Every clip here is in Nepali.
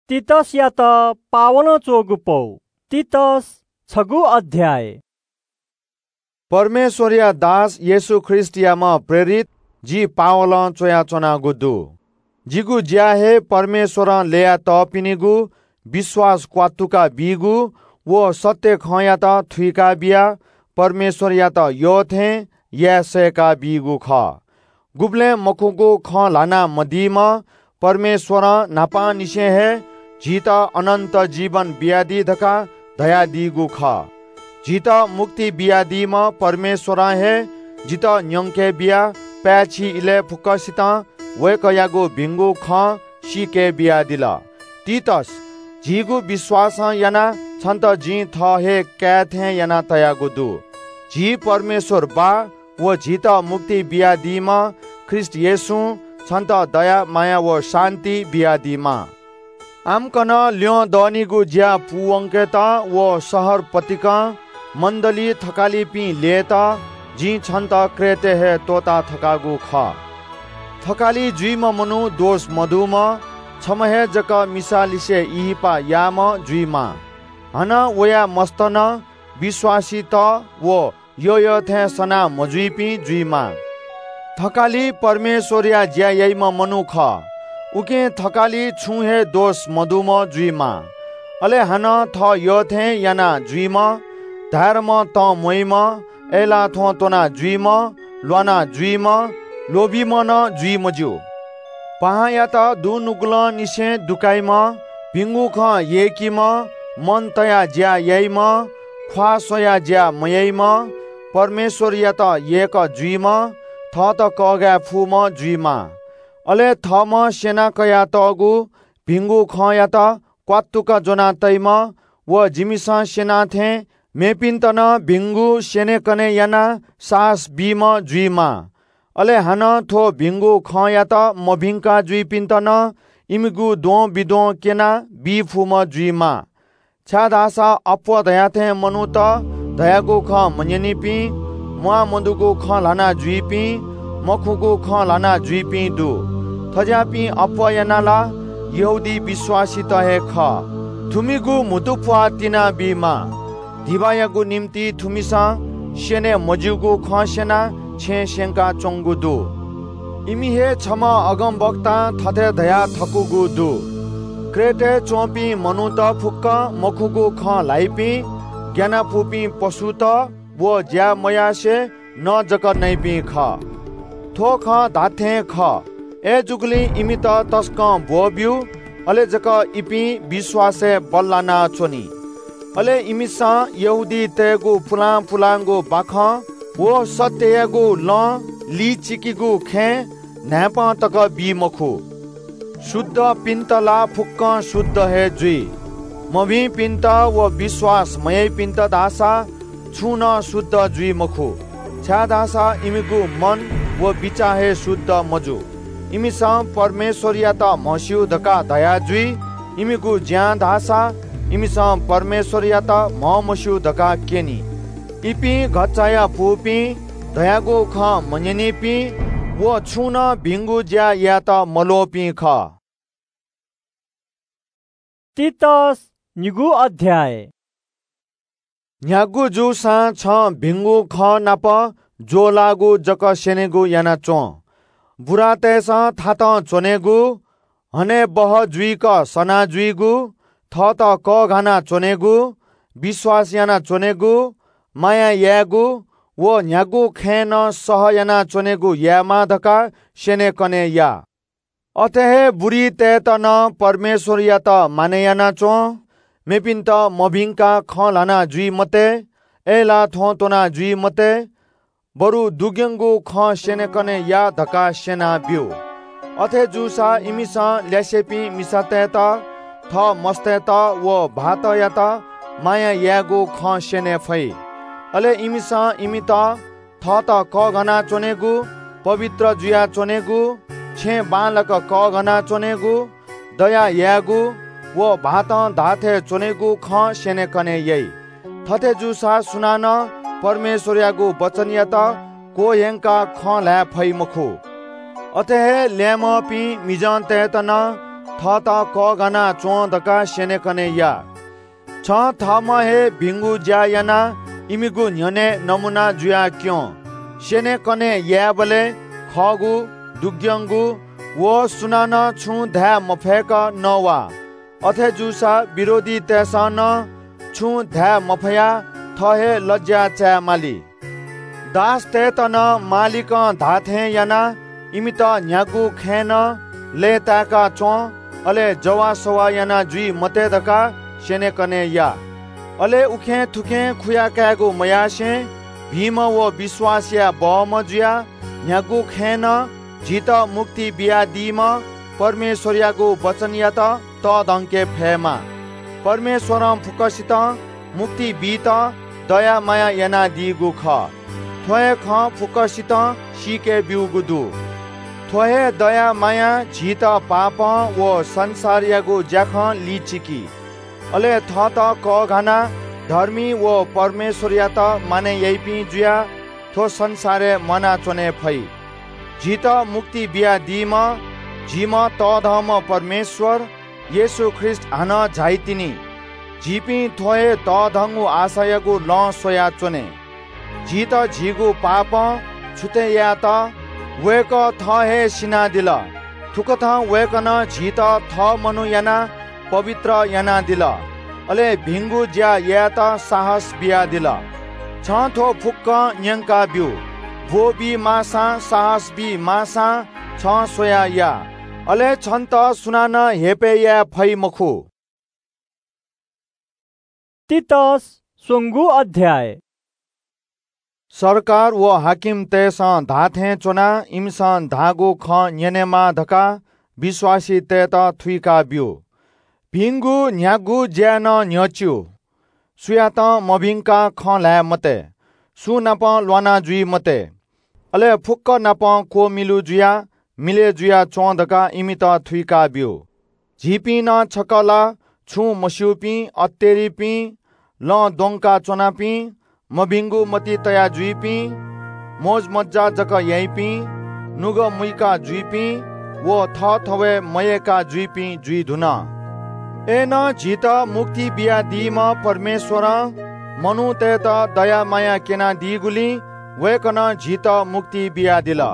तीतस या त पावलो चोगुपौ तीतस 6 अध्याय। परमेश्वरिया दास येशू ख्रिस्टियामा प्रेरित जी पावल चोया चोना गुदु जिगु ज्या हे परमेश्वर लेया त पिनिगु विश्वास क्वातुका बिगु वो सत्य खया त थुइका बिया परमेश्वर या त यो थे या सेका बिगु ख गुब्ले मखुगु ख लाना मदीमा परमेश्वर नापा निशे है जीता अनंत जीवन बियादी धका दया दिगु ख जीता मुक्ति बियादी म परमेश्वर है जीता न्यंके बिया पैची इले फुकसिता वे कयागु भिंगु ख शिके बियादिला तीतस जीगु विश्वास याना छन्त जी थ हे कैथे याना तयागु दु जी परमेश्वर बा वो जीता मुक्ति बियादी म ख्रिस्ट येशु छन्त दया माया वो शान्ति बियादी म आमकन ल्यो दनिगु ज्या पुवंकेता वो शहर पतिका मंडली थकाली पी लेता जी छन्त क्रेते हे तोता थकागु ख थकाली जुइम मनु दोष मधुम छमहे जक मिसालिसे इहिपा याम जुइमा हन वया मस्तन विश्वासी त वो यो थे सना मजुइपी जुइमा थकाली परमेश्वरिया ज्या यइम मनु ख उके थकाली छुहे दोष मधुम जुइमा अले हन थ यो थे याना जुइम धर्म त मोइम एला थो तोना जुइम ल्वाना जुइम लोभी मन जुइम ज्यू पहाया त दु नुगल निसे दुकाइम पिंगु ख येकिम मन तया ज्या यइम ख्वा सोया ज्या मयइम परमेश्वर या त येक जुइम थ त कगा फुम जुइमा अले थम सेना कया तगु भिंगु ख या त क्वातुक जोना तैम व जिमिसा सेना थे मेपिन्तन भिंगु सेने कने याना सास बीम जुइमा अले हन थो भिंगु ख या त मभिंका जुइपिन्तन इमिगु दो बिदो केना बी फुम जुइमा छादासा अप्व दयाथे मनु त दयागु ख मन्यनिपि मुआ मधुगु ख लाना जुइपि मखुगु ख लाना जुइपि दु थजापि अप्व यानाला यहुदी विश्वासी त हे ख थुमिगु मुतुप्वा तिना बिमा दिवायागु निम्ति थुमिसा सेने मजुगु ख सेना छे शेंका चोंगु दु इमी हे छम अगम वक्ता थथे दया थकुगु दु क्रेटे चोपी मनु त फुक्क मखुगु ख लाइपि ज्ञाना फुपी पशु त वो ज्या मयासे न जक नैपि ख थो ख धाथे ख ए जुगली इमी त तस्क बोब्यु अले जक इपि विश्वासे बल्लाना छोनी अले इमिसा यहुदी तेगु फुलांगु बाख वो सत्यगु ल ली चिकिगु खे नाप तक बी मखु शुद्ध पिन्तला फुक्क शुद्ध हे जुई मभि पिन्त वो विश्वास मय पिन्त दासा छुन शुद्ध जुई मखु छा दासा इमिगु मन वो बिचा हे शुद्ध मजु इमिसा परमेश्वरिया त मस्यु धका दया जुई इमिगु ज्या दासा इमिसा परमेश्वरिया त मस्यु धका केनी इपि घचाया पुपि दयागु ख मन्यनिपि वो छुन भिंगु ज्या या त मलोपि ख तीतस 9 अध्याय। न्यागु जु सा छ भिंगु ख नाप जो लागु जक सेनेगु याना चो बुरा तेसा थात चोनेगु हने बह जुइक सना जुइगु थ त क घाना चोनेगु विश्वास याना चोनेगु माया यागु वो न्यागु खेन सह याना चोनेगु यामा धका सेने कने या अतहे बुरी ते त न परमेश्वर या त माने याना चो मेपिन त मभिंका ख लाना जुइ मते एला थो तोना जुइ मते बरु दुग्यंगु ख सेने कने या धका सेना बिउ अथे जुसा इमिसा ल्यासेपि मिसाते त थ मस्ते त वो भात या त माया यागु ख सेने फै अले इमिसा इमित थ त क घना चोनेगु पवित्र जुया चोनेगु छे बालक क घना चोनेगु दया यागु वो भात धाथे चोनेगु ख सेने कने यई थथे जुसा सुनान परमेश्वरयागु वचन या त को हेंका ख ला फै मखु अतः ल्याम पि मिजान ते तना थ थ क गाना चो दका सेने कने या छ थ म हे भिंगु ज्या याना इमिगु न्यने नमुना जुया क्यों सेने कने या बले खगु दुग्यंगु वो सुनाना छु धा मफेक नवा अथे जुसा विरोधी तेसन छु धा मफया थहे लज्जा चा माली दास ते तन मालिक धाथे याना इमित न्यागु खेन ले ताका चो अले जवा सवा याना जुई मते दका सेने कने या अले उखे थुखे खुया कागु मयासे भीम वो विश्वासिया बम जुया न्यागु खेन जीत मुक्ति बिया दीम परमेश्वरियागु वचन या त दंके फेमा परमेश्वर फुकसित मुक्ति बीत दया माया याना दिगु ख थोए ख फुकसित सीके बिउगुदु थोहे दया माया जीत पाप वो संसार यागु ज्याख लिचिकी अले थ त क घना धर्मी वो परमेश्वरिया त माने यैपी जुया थो संसारे मना चोने फै जीत मुक्ति बिया दीम जीम त धम परमेश्वर येशु ख्रिस्ट हान झाइतिनी जीपी थोए त धंगु आशयगु ल सोया चोने जीत झिगु पाप छुते या त वेक थ हे सिना दिल थुक थ वेकन जीत थ मनु याना पवित्र याना दिल अले भिंगु ज्या या त साहस बिया दिल छ थो फुक्क न्यंका बिउ भो बी मासा साहस बी मासा छ सोया या अले छन्त सुनान हेपे या फै मखु तीतस सुंगु अध्याय सरकार वो हाकिम तेसा धाथे चोना इमसन धागो ख न्यनेमा धका विश्वासी ते त थुइका बिउ भिंगु न्यागु ज्यान न्यच्यु सुया त मभिंका ख ला मते सु नाप लवाना जुई मते अले फुक्क नाप को मिलु जुया मिले जुया चोंदका इमित थुइका बिउ झिपी न छकला छु मस्युपी अत्तेरीपी ल दोंका चोनापी मभिंगु मती तया जुइपी मोज मज्जा जक यैपी नुग मुइका जुइपी वो थ थवे मयेका जुइपी जुइ धुना एन जीत मुक्ति बिया दीम परमेश्वर मनु ते त दया माया केना दिगुली वेकन जीत मुक्ति बिया दिला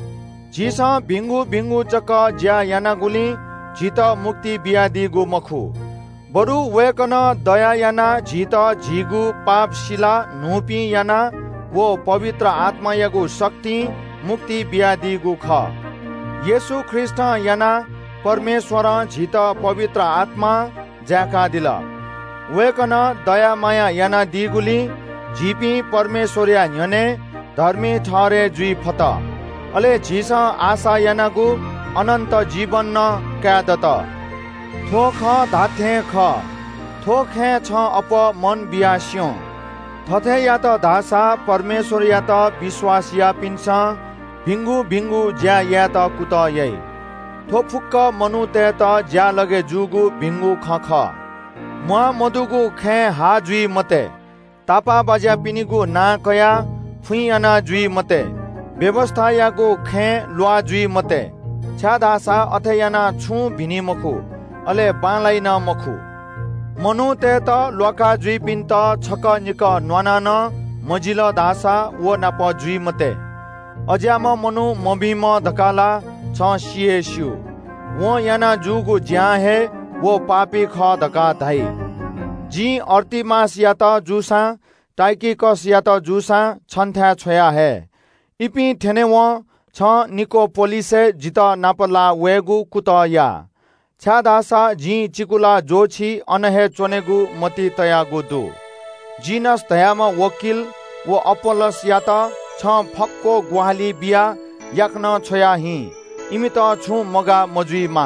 जीसा भिंगु भिंगु चक ज्या याना गुली जीत मुक्ति बिया दिगु मखु बरु वेकन दया याना जीत झिगु पाप शिला नुपी याना वो पवित्र आत्मा यागु शक्ति मुक्ति बिया दिगु ख येशु ख्रिस्ट याना परमेश्वर झित पवित्र आत्मा ज्याका दिला वेकन दया माया याना दिगुली झिपी परमेश्वरिया न्यने धर्मी ठहरे जुई फत अले झिसा आशा यानागु अनंत जीवन न क्यादत थो ख धाथे ख थो खे छ अप मन बियास्यो थथे या त धासा परमेश्वर या त विश्वास या पिन्छ भिंगु भिंगु ज्या या त कुत यै थो फुक्क मनु ते त ज्या लगे जुगु भिंगु ख ख म मधुगु खे हा जुई मते तापा बजा पिनिगु ना कया फुइयाना जुई मते व्यवस्था यागु खे लुआ जुई मते छा धासा अथे याना छु भिनी मखु अले बालाई न मखु मनु ते त लोका जुई पिन त छक निक न्वाना न मजिल दासा वो नाप जुई मते अज्याम मनु मभिम धकाला छ सिएस्यु वो याना जुगु ज्या हे वो पापी ख धका धाई जी अर्तिमास या त जुसा टाइकिकस या त जुसा छन्थ्या छोया हे इपि थेने वो छ निकोपोलिसे जित नापला वेगु कुत या छा दासा जी चिकुला जोछि अनहे चोनेगु मती तया गुदु जिनस तयामा वकिल वो अपोलस या त छ फक्को ग्वाली बिया याक्न छोया हि इमित छु मगा मजुई मा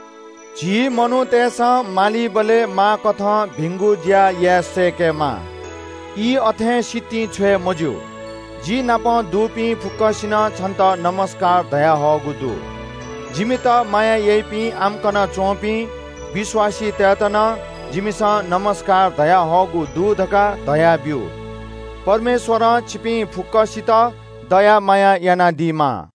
जी मनु तेसा माली बले मा कथ भिंगु ज्या या सेके मा ई अथे सिति छे मजु जी नाप दुपी फुक्कसिन छन्त नमस्कार दया हो गुदु जिमित माया यैपी आमकन चोपी विश्वासी तेतन जिमिसा नमस्कार दया होगु दूधका दया बिउ परमेश्वर छिपी फुक्कसित दया माया याना दिमा।